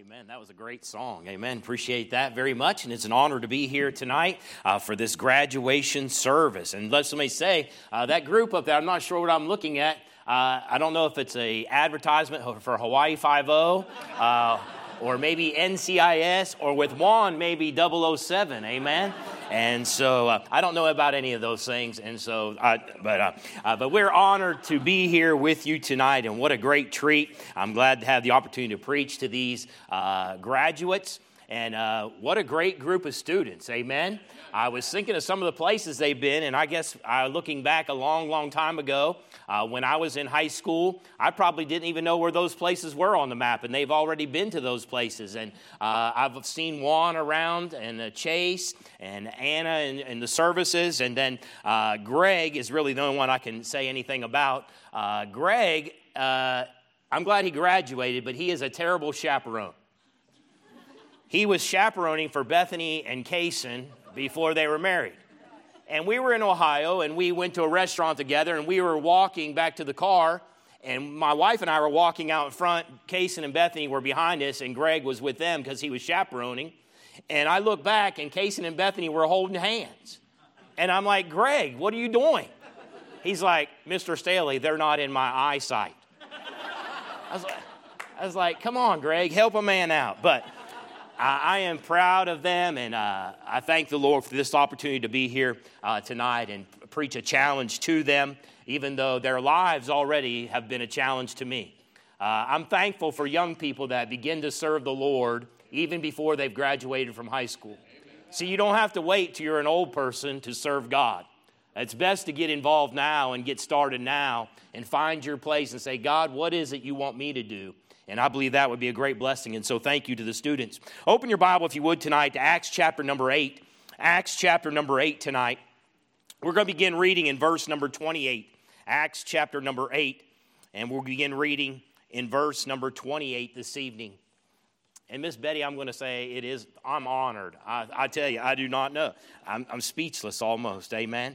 Amen. That was a great song. Amen. Appreciate that very much. And it's an honor to be here tonight for this graduation service. And let somebody say, that group up there, I'm not sure what I'm looking at. I don't know if it's a advertisement for Hawaii Five-0 or maybe NCIS, or with Juan, maybe 007. Amen. And so I don't know about any of those things, and so but we're honored to be here with you tonight, and what a great treat! I'm glad to have the opportunity to preach to these graduates, and what a great group of students. Amen. I was thinking of some of the places they've been, and I guess looking back a long, long time ago, when I was in high school, I probably didn't even know where those places were on the map, and they've already been to those places. And I've seen Juan around, and Chase, and Anna in the services, and then Greg is really the only one I can say anything about. Greg, I'm glad he graduated, but he is a terrible chaperone. He was chaperoning for Bethany and Kaysen before they were married. And we were in Ohio, and we went to a restaurant together, and we were walking back to the car, and my wife and I were walking out in front. Kaysen and Bethany were behind us, and Greg was with them because he was chaperoning. And I look back, and Kaysen and Bethany were holding hands. And I'm like, Greg, what are you doing? He's like, Mr. Staley, they're not in my eyesight. I was like, come on, Greg, help a man out. But I am proud of them, and I thank the Lord for this opportunity to be here tonight and preach a challenge to them, even though their lives already have been a challenge to me. I'm thankful for young people that begin to serve the Lord even before they've graduated from high school. See, you don't have to wait till you're an old person to serve God. It's best to get involved now and get started now and find your place and say, God, what is it you want me to do? And I believe that would be a great blessing. And so thank you to the students. Open your Bible, if you would, tonight to Acts chapter number 8. Acts chapter number 8 tonight. We're going to begin reading in verse number 28. Acts chapter number 8. And we'll begin reading in verse number 28 this evening. And Miss Betty, I'm going to say I'm honored. I tell you, I do not know. I'm speechless almost. Amen.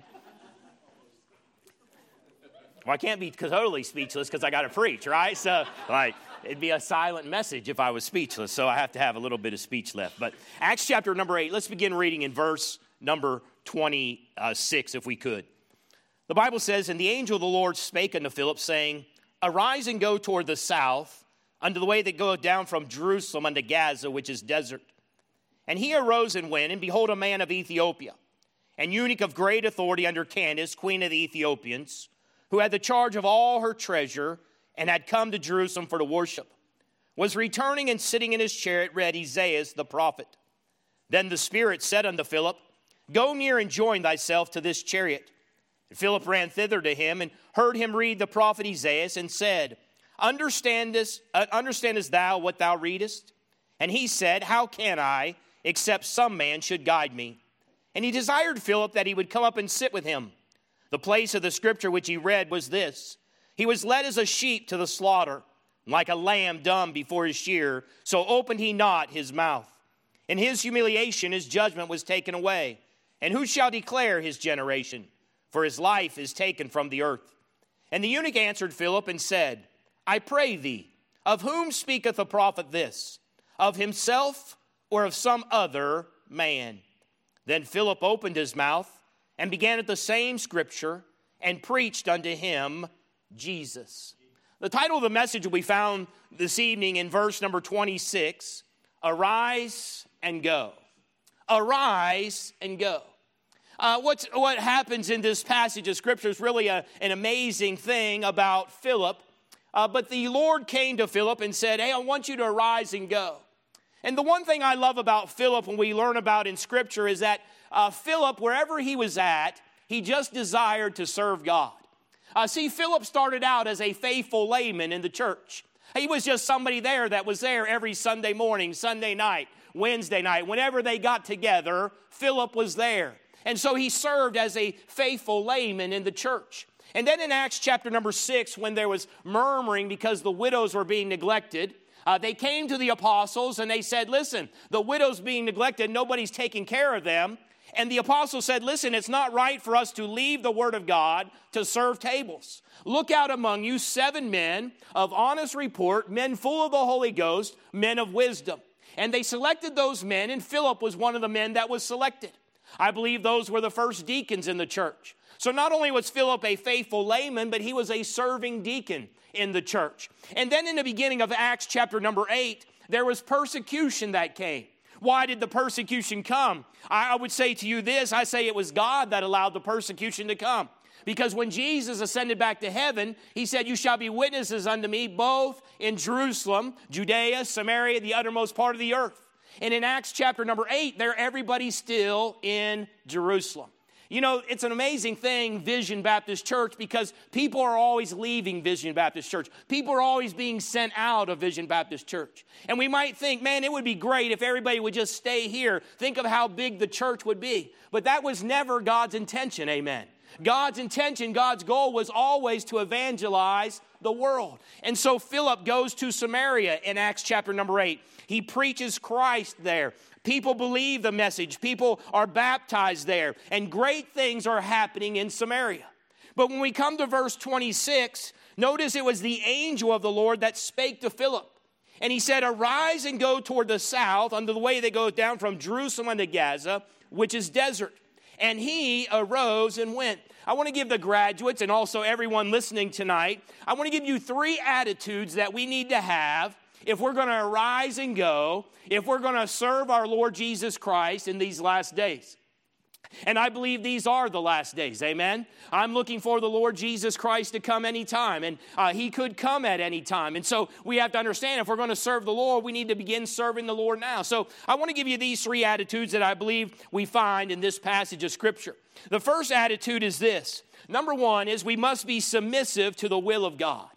Well, I can't be totally speechless because I got to preach, right? So, it'd be a silent message if I was speechless, so I have to have a little bit of speech left. But Acts chapter number 8, let's begin reading in verse number 26, if we could. The Bible says, And the angel of the Lord spake unto Philip, saying, Arise and go toward the south, unto the way that goeth down from Jerusalem unto Gaza, which is desert. And he arose and went, and behold, a man of Ethiopia, an eunuch of great authority under Candace, queen of the Ethiopians, who had the charge of all her treasure, and had come to Jerusalem for to worship, was returning and sitting in his chariot, read Isaiah the prophet. Then the Spirit said unto Philip, Go near and join thyself to this chariot. And Philip ran thither to him, and heard him read the prophet Isaiah, and said, Understandest thou what thou readest? And he said, How can I, except some man should guide me? And he desired Philip that he would come up and sit with him. The place of the scripture which he read was this: He was led as a sheep to the slaughter, like a lamb dumb before his shearer, so opened he not his mouth. In his humiliation his judgment was taken away. And who shall declare his generation? For his life is taken from the earth. And the eunuch answered Philip and said, I pray thee, of whom speaketh the prophet this? Of himself or of some other man? Then Philip opened his mouth and began at the same scripture and preached unto him Jesus. The title of the message will be found this evening in verse number 26, Arise and Go. Arise and go. What happens in this passage of Scripture is really an amazing thing about Philip. But the Lord came to Philip and said, Hey, I want you to arise and go. And the one thing I love about Philip when we learn about in Scripture is that Philip, wherever he was at, he just desired to serve God. See, Philip started out as a faithful layman in the church. He was just somebody there that was there every Sunday morning, Sunday night, Wednesday night. Whenever they got together, Philip was there. And so he served as a faithful layman in the church. And then in Acts chapter number 6, when there was murmuring because the widows were being neglected, they came to the apostles and they said, Listen, the widows being neglected, nobody's taking care of them. And the apostle said, listen, it's not right for us to leave the word of God to serve tables. Look out among you 7 men of honest report, men full of the Holy Ghost, men of wisdom. And they selected those men, and Philip was one of the men that was selected. I believe those were the first deacons in the church. So not only was Philip a faithful layman, but he was a serving deacon in the church. And then in the beginning of Acts chapter number 8, there was persecution that came. Why did the persecution come? I would say to you this, I say it was God that allowed the persecution to come. Because when Jesus ascended back to heaven, he said, you shall be witnesses unto me both in Jerusalem, Judea, Samaria, the uttermost part of the earth. And in Acts chapter number 8, there everybody's still in Jerusalem. You know, it's an amazing thing, Vision Baptist Church, because people are always leaving Vision Baptist Church. People are always being sent out of Vision Baptist Church. And we might think, man, it would be great if everybody would just stay here. Think of how big the church would be. But that was never God's intention, amen. God's intention, God's goal was always to evangelize the world. And so Philip goes to Samaria in Acts chapter number 8. He preaches Christ there. People believe the message. People are baptized there. And great things are happening in Samaria. But when we come to verse 26, notice it was the angel of the Lord that spake to Philip. And he said, arise and go toward the south, under the way that goes down from Jerusalem unto Gaza, which is desert. And he arose and went. I want to give the graduates and also everyone listening tonight, I want to give you 3 attitudes that we need to have if we're going to arise and go, if we're going to serve our Lord Jesus Christ in these last days. And I believe these are the last days, amen? I'm looking for the Lord Jesus Christ to come anytime, and he could come at any time. And so we have to understand if we're going to serve the Lord, we need to begin serving the Lord now. So I want to give you these 3 attitudes that I believe we find in this passage of Scripture. The first attitude is this. Number 1 is we must be submissive to the will of God.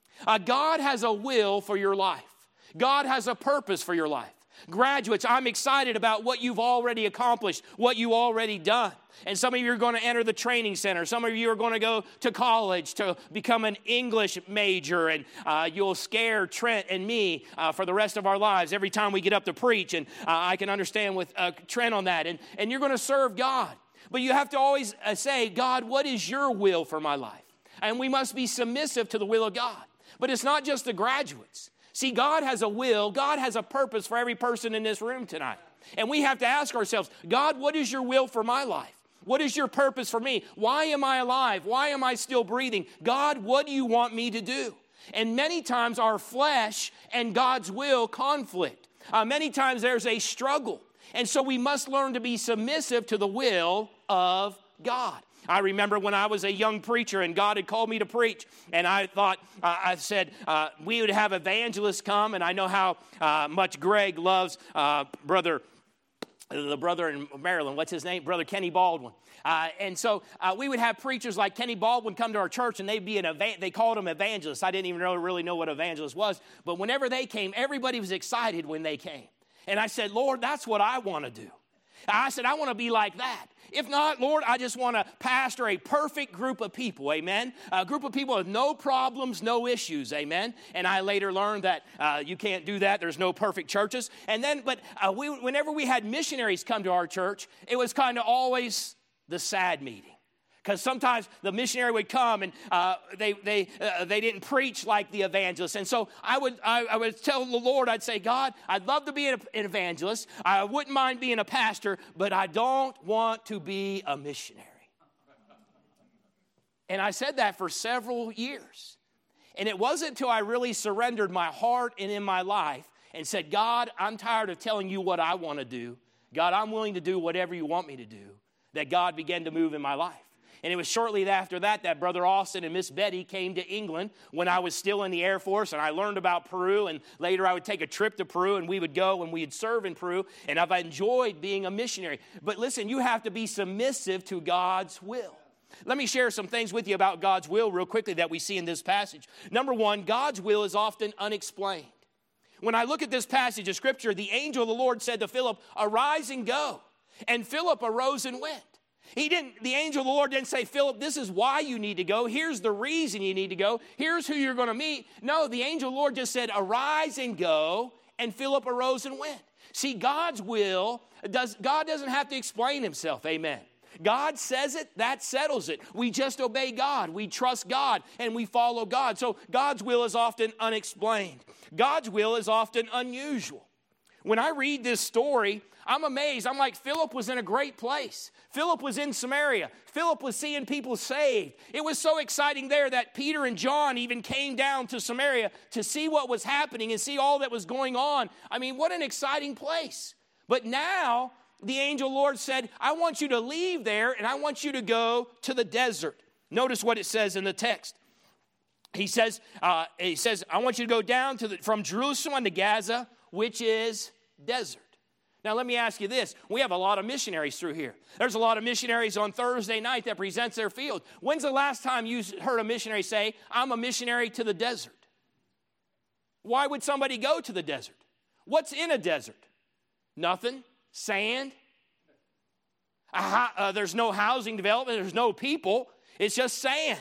God has a will for your life. God has a purpose for your life. Graduates, I'm excited about what you've already accomplished, what you already done. And some of you are going to enter the training center. Some of you are going to go to college to become an English major. And you'll scare Trent and me for the rest of our lives every time we get up to preach. And I can understand with Trent on that. And you're going to serve God. But you have to always say, God, what is your will for my life? And we must be submissive to the will of God. But it's not just the graduates. See, God has a will. God has a purpose for every person in this room tonight. And we have to ask ourselves, God, what is your will for my life? What is your purpose for me? Why am I alive? Why am I still breathing? God, what do you want me to do? And many times our flesh and God's will conflict. Many times there's a struggle. And so we must learn to be submissive to the will of God. I remember when I was a young preacher and God had called me to preach, and I thought, I said, we would have evangelists come, and I know how much Greg loves the brother in Maryland, what's his name? Brother Kenny Baldwin. And so we would have preachers like Kenny Baldwin come to our church, and they'd be they called them evangelists. I didn't even really know what evangelist was, but whenever they came, everybody was excited when they came. And I said, Lord, that's what I want to do. I said, I want to be like that. If not, Lord, I just want to pastor a perfect group of people, amen? A group of people with no problems, no issues, amen? And I later learned that you can't do that. There's no perfect churches. And then, whenever we had missionaries come to our church, it was kind of always the sad meeting. Because sometimes the missionary would come and they didn't preach like the evangelist. And so I would tell the Lord, I'd say, God, I'd love to be an evangelist. I wouldn't mind being a pastor, but I don't want to be a missionary. And I said that for several years. And it wasn't until I really surrendered my heart and in my life and said, God, I'm tired of telling you what I want to do. God, I'm willing to do whatever you want me to do, that God began to move in my life. And it was shortly after that Brother Austin and Miss Betty came to England when I was still in the Air Force, and I learned about Peru, and later I would take a trip to Peru, and we would go and we'd serve in Peru, and I've enjoyed being a missionary. But listen, you have to be submissive to God's will. Let me share some things with you about God's will real quickly that we see in this passage. Number 1, God's will is often unexplained. When I look at this passage of Scripture, the angel of the Lord said to Philip, arise and go. And Philip arose and went. The angel of the Lord didn't say, Philip, this is why you need to go. Here's the reason you need to go. Here's who you're going to meet. No, the angel of the Lord just said, arise and go. and Philip arose and went. See, God's will, God doesn't have to explain himself, amen. God says it, that settles it. We just obey God, we trust God, and we follow God. So God's will is often unexplained. God's will is often unusual. When I read this story, I'm amazed. I'm like, Philip was in a great place. Philip was in Samaria. Philip was seeing people saved. It was so exciting there that Peter and John even came down to Samaria to see what was happening and see all that was going on. I mean, what an exciting place. But now the angel Lord said, I want you to leave there and I want you to go to the desert. Notice what it says in the text. He says, I want you to go down from Jerusalem to Gaza, which is desert. Now, let me ask you this. We have a lot of missionaries through here. There's a lot of missionaries on Thursday night that presents their field. When's the last time you heard a missionary say, I'm a missionary to the desert? Why would somebody go to the desert? What's in a desert? Nothing. Sand. There's no housing development. There's no people. It's just sand.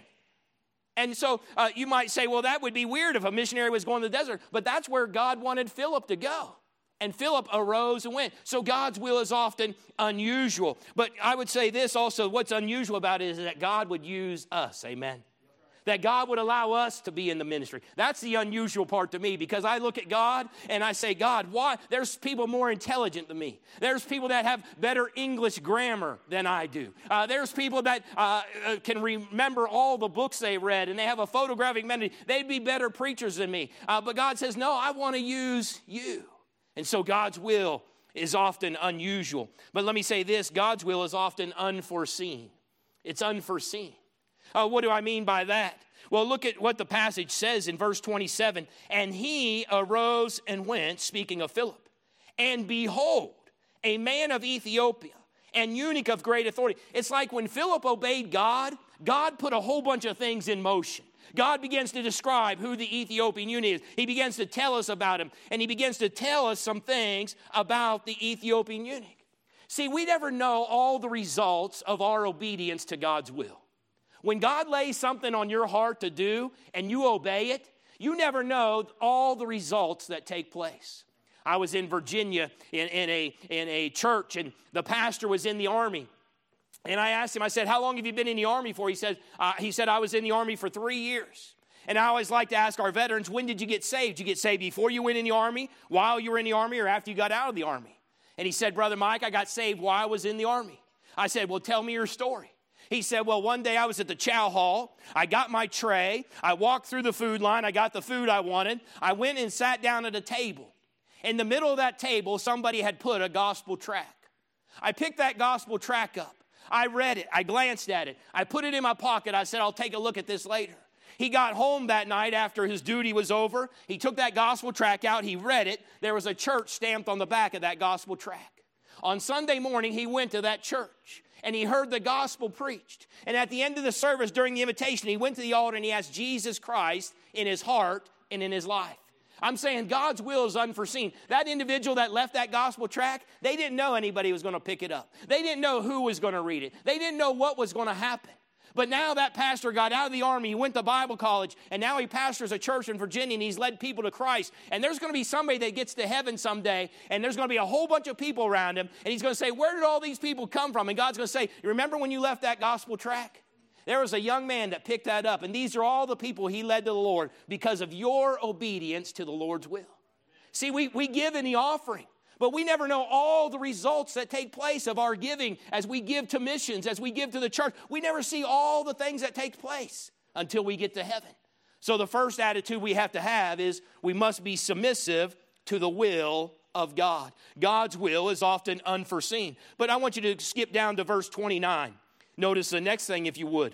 And so you might say, well, that would be weird if a missionary was going to the desert. But that's where God wanted Philip to go. And Philip arose and went. So God's will is often unusual. But I would say this also, what's unusual about it is that God would use us, amen? That God would allow us to be in the ministry. That's the unusual part to me, because I look at God and I say, God, why? There's people more intelligent than me. There's people that have better English grammar than I do. There's people that can remember all the books they read, and they have a photographic memory. They'd be better preachers than me. But God says, no, I want to use you. And so God's will is often unusual. But let me say this, God's will is often unforeseen. It's unforeseen. What do I mean by that? Well, look at what the passage says in verse 27. And he arose and went, speaking of Philip. And behold, a man of Ethiopia, an eunuch of great authority. It's like when Philip obeyed God, God put a whole bunch of things in motion. God begins to describe who the Ethiopian eunuch is. He begins to tell us about him. And he begins to tell us some things about the Ethiopian eunuch. See, we never know all the results of our obedience to God's will. When God lays something on your heart to do and you obey it, you never know all the results that take place. I was in Virginia in a church, and the pastor was in the Army. And I asked him, I said, how long have you been in the Army for? He said, I was in the Army for 3 years. And I always like to ask our veterans, when did you get saved? Did you get saved before you went in the Army, while you were in the Army, or after you got out of the Army? And he said, Brother Mike, I got saved while I was in the Army. I said, well, tell me your story. He said, well, one day I was at the chow hall. I got my tray. I walked through the food line. I got the food I wanted. I went and sat down at a table. In the middle of that table, somebody had put a gospel tract. I picked that gospel tract up. I read it. I glanced at it. I put it in my pocket. I said, I'll take a look at this later. He got home that night after his duty was over. He took that gospel tract out. He read it. There was a church stamped on the back of that gospel tract. On Sunday morning, he went to that church, and he heard the gospel preached. And at the end of the service, during the invitation, he went to the altar and he asked Jesus Christ in his heart and in his life. I'm saying God's will is unforeseen. That individual that left that gospel tract, they didn't know anybody was going to pick it up. They didn't know who was going to read it. They didn't know what was going to happen. But now that pastor got out of the Army, he went to Bible college, and now he pastors a church in Virginia, and he's led people to Christ. And there's going to be somebody that gets to heaven someday, and there's going to be a whole bunch of people around him, and he's going to say, where did all these people come from? And God's going to say, you remember when you left that gospel tract? There was a young man that picked that up, and these are all the people he led to the Lord because of your obedience to the Lord's will. See, we give in the offering, but we never know all the results that take place of our giving as we give to missions, as we give to the church. We never see all the things that take place until we get to heaven. So the first attitude we have to have is we must be submissive to the will of God. God's will is often unforeseen. But I want you to skip down to verse 29. Notice the next thing, if you would.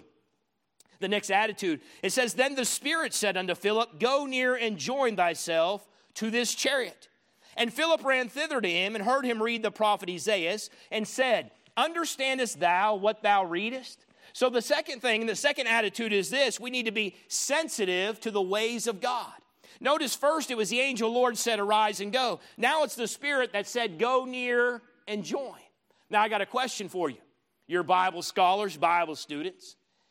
The next attitude. It says, then the Spirit said unto Philip, go near and join thyself to this chariot. And Philip ran thither to him and heard him read the prophet Isaiah and said, understandest thou what thou readest? So the second thing, the second attitude is this. We need to be sensitive to the ways of God. Notice first it was the angel Lord said, arise and go. Now it's the Spirit that said, go near and join. Now I got a question for you. You're Bible scholars, Bible students.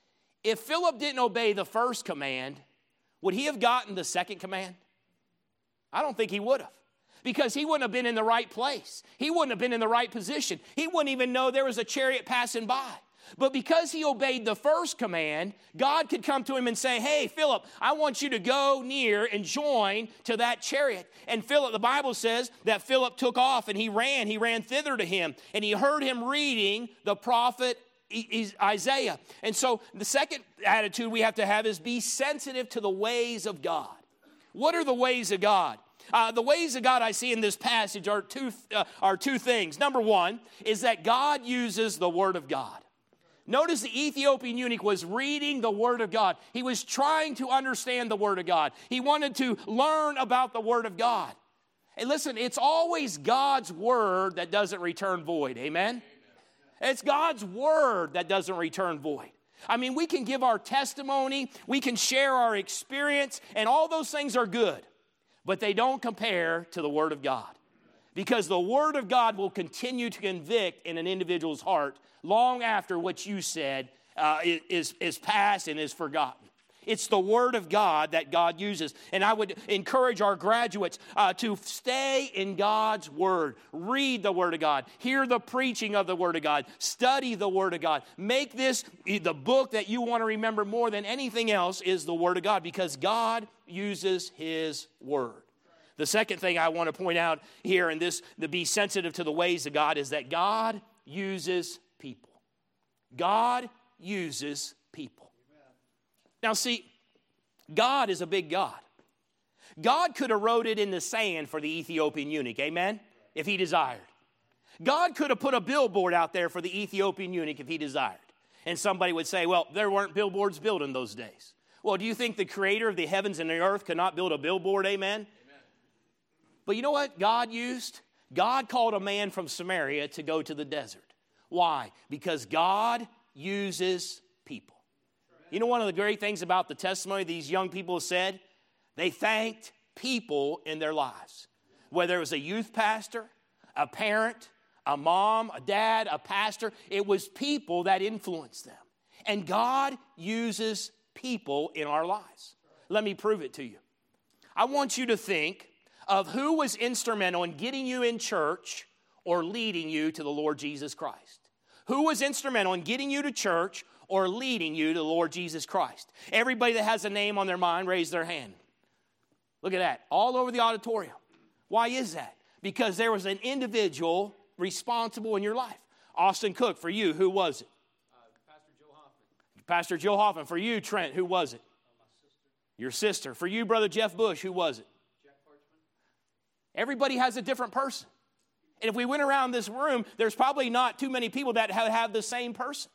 If Philip didn't obey the first command, would he have gotten the second command? I don't think he would have. because he wouldn't have been in the right place. He wouldn't have been in the right position. He wouldn't even know there was a chariot passing by. But because he obeyed the first command, God could come to him and say, hey, Philip, I want you to go near and join to that chariot. And Philip, the Bible says that Philip took off and he ran thither to him. And he heard him reading the prophet Isaiah. And so the second attitude we have to have is be sensitive to the ways of God. What are the ways of God? The ways of God I see in this passage are two things. Number one is that God uses the Word of God. Notice the Ethiopian eunuch was reading the Word of God. He was trying to understand the Word of God. He wanted to learn about the Word of God. And listen, it's always God's Word that doesn't return void. Amen? It's God's Word that doesn't return void. I mean, we can give our testimony, we can share our experience, and all those things are good. But they don't compare to the Word of God. Because the Word of God will continue to convict in an individual's heart long after what you said is past and is forgotten. It's the Word of God that God uses. And I would encourage our graduates to stay in God's Word. Read the Word of God. Hear the preaching of the Word of God. Study the Word of God. Make this the book that you want to remember more than anything else is the Word of God, because God uses His Word. The second thing I want to point out here in this, to be sensitive to the ways of God, is that God uses people. God uses people. Now see, God is a big God. God could have wrote it in the sand for the Ethiopian eunuch, amen, if He desired. God could have put a billboard out there for the Ethiopian eunuch if He desired. And somebody would say, well, there weren't billboards built in those days. Well, do you think the Creator of the heavens and the earth could not build a billboard, amen? But you know what God used? God called a man from Samaria to go to the desert. Why? Because God uses people. You know, one of the great things about the testimony these young people said? They thanked people in their lives. Whether it was a youth pastor, a parent, a mom, a dad, a pastor, it was people that influenced them. And God uses people in our lives. Let me prove it to you. I want you to think of who was instrumental in getting you in church or leading you to the Lord Jesus Christ. Who was instrumental in getting you to church or leading you to the Lord Jesus Christ? Everybody that has a name on their mind, raise their hand. Look at that, all over the auditorium. Why is that? Because there was an individual responsible in your life. Austin Cook, for you, who was it? Pastor Joe Hoffman. Pastor Joe Hoffman. For you, Trent, who was it? My sister. Your sister. For you, Brother Jeff Bush, who was it? Everybody has a different person. And if we went around this room, there's probably not too many people that have the same person.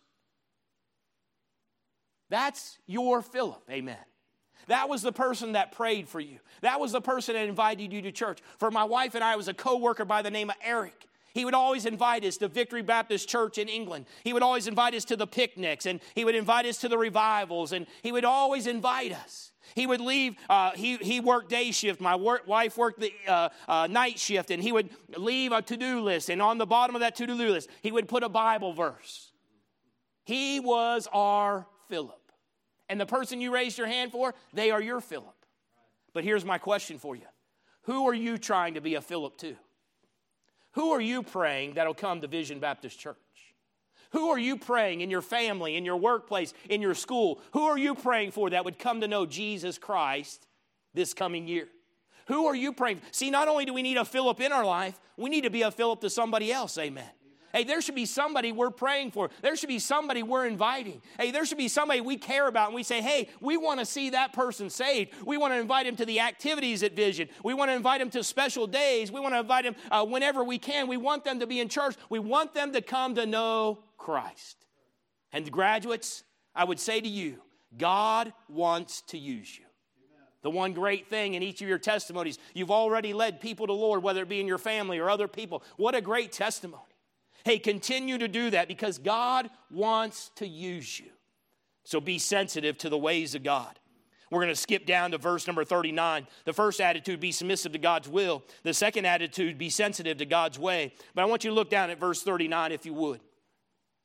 That's your Philip, amen. That was the person that prayed for you. That was the person that invited you to church. For my wife and I, was a co-worker by the name of Eric. He would always invite us to Victory Baptist Church in England. He would always invite us to the picnics, and he would invite us to the revivals, and he would always invite us. He would leave, he worked day shift. My wife worked the night shift, and he would leave a to-do list. And on the bottom of that to-do list, he would put a Bible verse. He was our Philip. And the person you raised your hand for, they are your Philip. But here's my question for you. Who are you trying to be a Philip to? Who are you praying that'll come to Vision Baptist Church? Who are you praying in your family, in your workplace, in your school? Who are you praying for that would come to know Jesus Christ this coming year? Who are you praying for? See, not only do we need a Philip in our life, we need to be a Philip to somebody else, amen. Hey, there should be somebody we're praying for. There should be somebody we're inviting. Hey, there should be somebody we care about, and we say, hey, we want to see that person saved. We want to invite him to the activities at Vision. We want to invite him to special days. We want to invite him whenever we can. We want them to be in church. We want them to come to know Christ. And the graduates, I would say to you, God wants to use you. The one great thing in each of your testimonies, you've already led people to the Lord, whether it be in your family or other people. What a great testimony. Hey, continue to do that because God wants to use you. So be sensitive to the ways of God. We're going to skip down to verse number 39. The first attitude, be submissive to God's will. The second attitude, be sensitive to God's way. But I want you to look down at verse 39 if you would.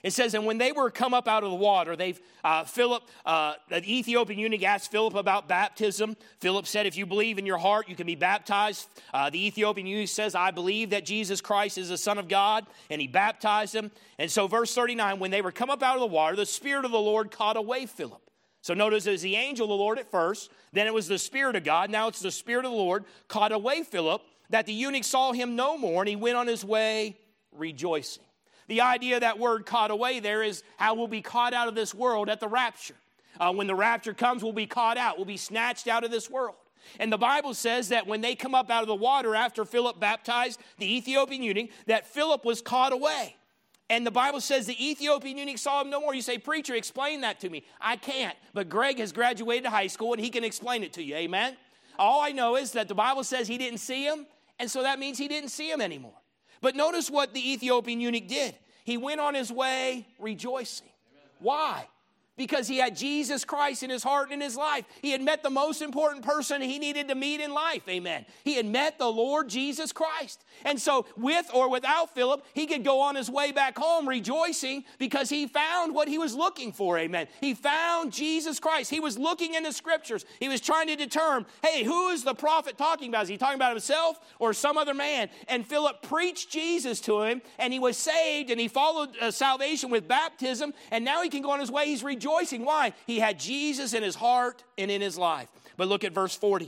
It says, and when they were come up out of the water, the Ethiopian eunuch asked Philip about baptism. Philip said, if you believe in your heart, you can be baptized. The Ethiopian eunuch says, I believe that Jesus Christ is the Son of God, and he baptized him. And so verse 39, when they were come up out of the water, the Spirit of the Lord caught away Philip. So notice it was the angel of the Lord at first, then it was the Spirit of God, now it's the Spirit of the Lord caught away Philip, that the eunuch saw him no more, and he went on his way rejoicing. The idea of that word caught away there is how we'll be caught out of this world at the rapture. When the rapture comes, we'll be caught out. We'll be snatched out of this world. And the Bible says that when they come up out of the water after Philip baptized the Ethiopian eunuch, that Philip was caught away. And the Bible says the Ethiopian eunuch saw him no more. You say, preacher, explain that to me. I can't. But Greg has graduated high school and he can explain it to you. Amen? All I know is that the Bible says he didn't see him. And so that means he didn't see him anymore. But notice what the Ethiopian eunuch did. He went on his way rejoicing. Why? Because he had Jesus Christ in his heart and in his life. He had met the most important person he needed to meet in life. Amen. He had met the Lord Jesus Christ. And so with or without Philip, he could go on his way back home rejoicing because he found what he was looking for. Amen. He found Jesus Christ. He was looking in the scriptures. He was trying to determine, hey, who is the prophet talking about? Is he talking about himself or some other man? And Philip preached Jesus to him, and he was saved, and he followed salvation with baptism, and now he can go on his way. He's rejoicing. Why? He had Jesus in his heart and in his life. But look at verse 40.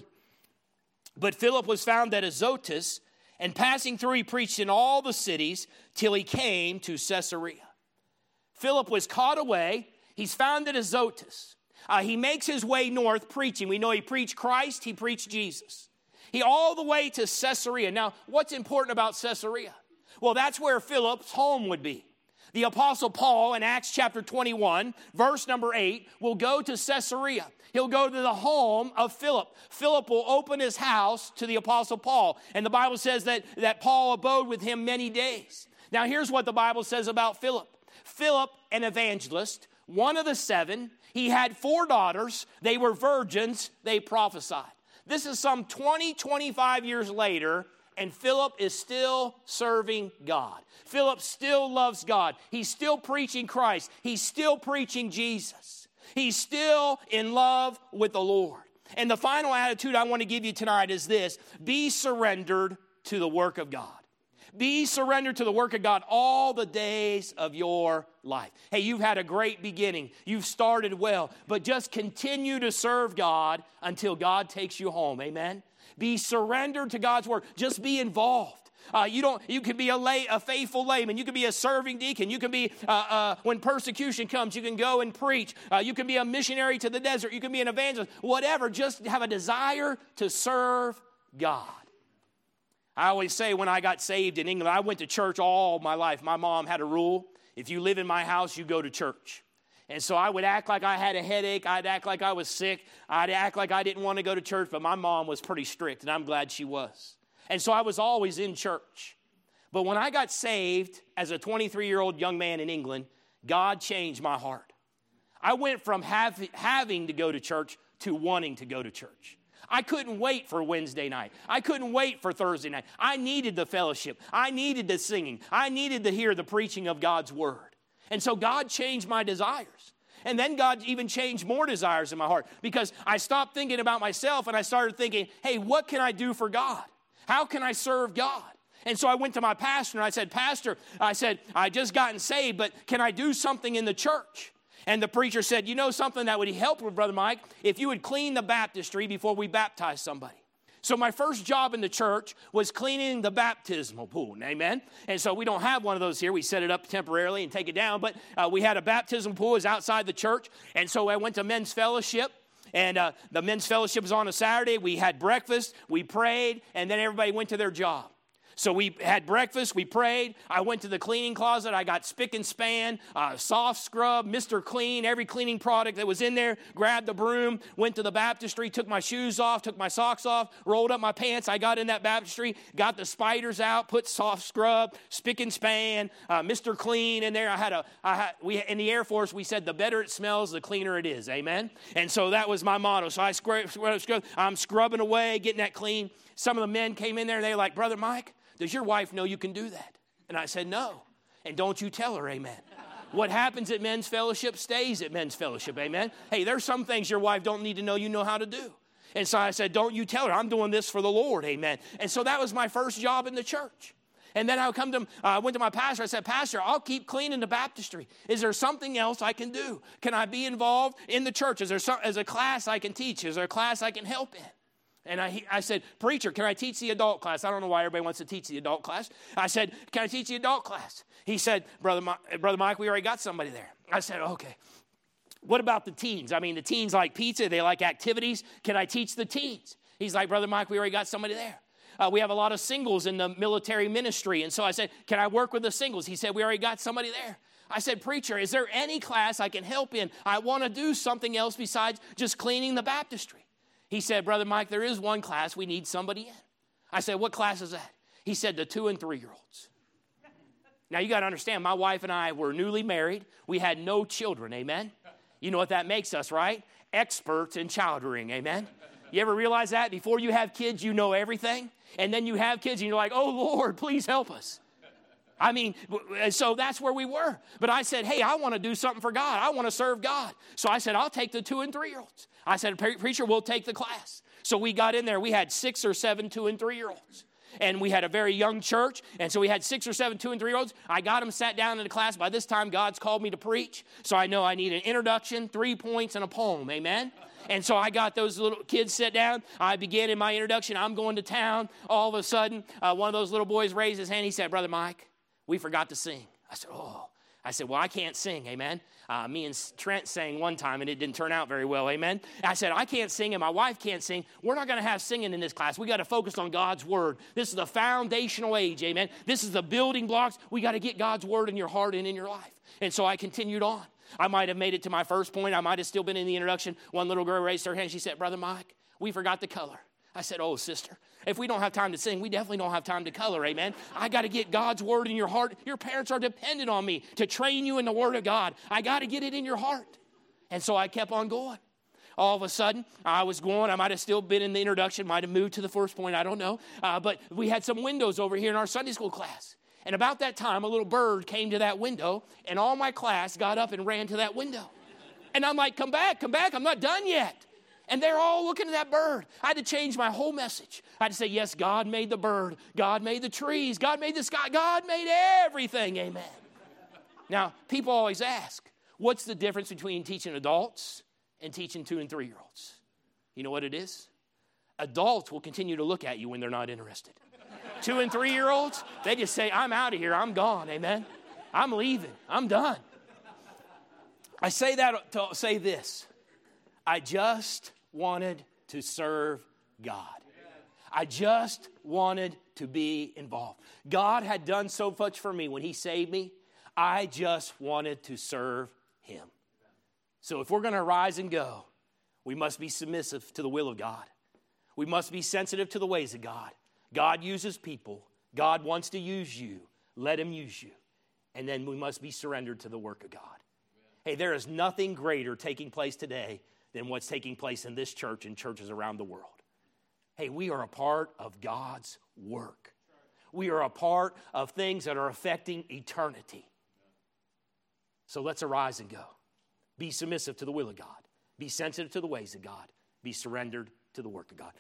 But Philip was found at Azotus, and passing through he preached in all the cities till he came to Caesarea. Philip was caught away. He's found at Azotus. He makes his way north preaching. We know he preached Christ. He preached Jesus. He all the way to Caesarea. Now, what's important about Caesarea? Well, that's where Philip's home would be. The Apostle Paul in Acts chapter 21, verse number 8, will go to Caesarea. He'll go to the home of Philip. Philip will open his house to the Apostle Paul. And the Bible says that Paul abode with him many days. Now here's what the Bible says about Philip. Philip, an evangelist, one of the 7. He had 4 daughters. They were virgins. They prophesied. This is some 25 years later, and Philip is still serving God. Philip still loves God. He's still preaching Christ. He's still preaching Jesus. He's still in love with the Lord. And the final attitude I want to give you tonight is this: be surrendered to the work of God. Be surrendered to the work of God all the days of your life. Hey, you've had a great beginning. You've started well, but just continue to serve God until God takes you home. Amen? Be surrendered to God's word. Just be involved. You can be a faithful layman. You can be a serving deacon. You can be, when persecution comes, you can go and preach. You can be a missionary to the desert. You can be an evangelist. Whatever, just have a desire to serve God. I always say when I got saved in England, I went to church all my life. My mom had a rule: if you live in my house, you go to church. And so I would act like I had a headache. I'd act like I was sick. I'd act like I didn't want to go to church, but my mom was pretty strict, and I'm glad she was. And so I was always in church. But when I got saved as a 23-year-old young man in England, God changed my heart. I went from having to go to church to wanting to go to church. I couldn't wait for Wednesday night. I couldn't wait for Thursday night. I needed the fellowship. I needed the singing. I needed to hear the preaching of God's word. And so God changed my desires. And then God even changed more desires in my heart, because I stopped thinking about myself and I started thinking, hey, what can I do for God? How can I serve God? And so I went to my pastor and I said, Pastor, I just gotten saved, but can I do something in the church? And the preacher said, you know something that would help with Brother Mike? If you would clean the baptistry before we baptize somebody. So my first job in the church was cleaning the baptismal pool, amen? And so we don't have one of those here. We set it up temporarily and take it down, but we had a baptismal pool. It was outside the church, and so I went to men's fellowship, and the men's fellowship was on a Saturday. We had breakfast, we prayed, and then everybody went to their job. So we had breakfast, we prayed. I went to the cleaning closet. I got Spick and Span, Soft Scrub, Mr. Clean, every cleaning product that was in there. Grabbed the broom, went to the baptistry, took my shoes off, took my socks off, rolled up my pants. I got in that baptistry, got the spiders out, put Soft Scrub, Spick and Span, Mr. Clean in there. We in the Air Force, we said the better it smells, the cleaner it is. Amen? And so that was my motto. So I'm scrubbing away, getting that clean. Some of the men came in there and they were like, Brother Mike, does your wife know you can do that? And I said, no. And don't you tell her, amen. What happens at men's fellowship stays at men's fellowship, amen? Hey, there's some things your wife don't need to know you know how to do. And so I said, don't you tell her, I'm doing this for the Lord, amen? And so that was my first job in the church. And then I went to my pastor. I said, Pastor, I'll keep cleaning the baptistry. Is there something else I can do? Can I be involved in the church? Is a class I can teach? Is there a class I can help in? And I said, Preacher, can I teach the adult class? I don't know why everybody wants to teach the adult class. I said, can I teach the adult class? He said, Brother Mike, we already got somebody there. I said, okay. What about the teens? I mean, the teens like pizza. They like activities. Can I teach the teens? He's like, Brother Mike, we already got somebody there. We have a lot of singles in the military ministry. And so I said, can I work with the singles? He said, we already got somebody there. I said, Preacher, is there any class I can help in? I want to do something else besides just cleaning the baptistry. He said, Brother Mike, there is one class we need somebody in. I said, what class is that? He said, the 2- and 3-year-olds. Now, you got to understand, my wife and I were newly married. We had no children, amen? You know what that makes us, right? Experts in child rearing, amen? You ever realize that? Before you have kids, you know everything. And then you have kids and you're like, oh, Lord, please help us. I mean, so that's where we were. But I said, hey, I want to do something for God. I want to serve God. So I said, I'll take the 2- and 3-year-olds. I said, Preacher, we'll take the class. So we got in there. We had 6 or 7 2- and 3-year-olds. And we had a very young church. And so we had 6 or 7 2- and 3-year-olds. I got them sat down in the class. By this time, God's called me to preach. So I know I need an introduction, 3 points, and a poem. Amen? And so I got those little kids sit down. I began in my introduction. I'm going to town. All of a sudden, one of those little boys raised his hand. He said, Brother Mike, we forgot to sing. I said, oh. I said, well, I can't sing, amen. Me and Trent sang one time, and it didn't turn out very well, amen. I said, I can't sing, and my wife can't sing. We're not going to have singing in this class. We got to focus on God's word. This is the foundational age, amen. This is the building blocks. We got to get God's word in your heart and in your life. And so I continued on. I might have made it to my first point. I might have still been in the introduction. One little girl raised her hand. She said, Brother Mike, we forgot the color. I said, oh, sister, if we don't have time to sing, we definitely don't have time to color, amen. I got to get God's word in your heart. Your parents are dependent on me to train you in the word of God. I got to get it in your heart. And so I kept on going. All of a sudden, I was going. I might have still been in the introduction, might have moved to the first point, I don't know. But we had some windows over here in our Sunday school class. And about that time, a little bird came to that window, and all my class got up and ran to that window. And I'm like, come back, I'm not done yet. And they're all looking at that bird. I had to change my whole message. I had to say, yes, God made the bird. God made the trees. God made the sky. God made everything. Amen. Now, people always ask, what's the difference between teaching adults and teaching 2- and 3-year-olds? You know what it is? Adults will continue to look at you when they're not interested. 2- and 3-year-olds, they just say, I'm out of here. I'm gone. Amen. I'm leaving. I'm done. I say that to say this. I just wanted to serve God. I just wanted to be involved. God had done so much for me when he saved me. I just wanted to serve him. So if we're going to rise and go, we must be submissive to the will of God. We must be sensitive to the ways of God. God uses people. God wants to use you. Let him use you. And then we must be surrendered to the work of God. Hey, there is nothing greater taking place today than what's taking place in this church and churches around the world. Hey, we are a part of God's work. We are a part of things that are affecting eternity. So let's arise and go. Be submissive to the will of God. Be sensitive to the ways of God. Be surrendered to the work of God.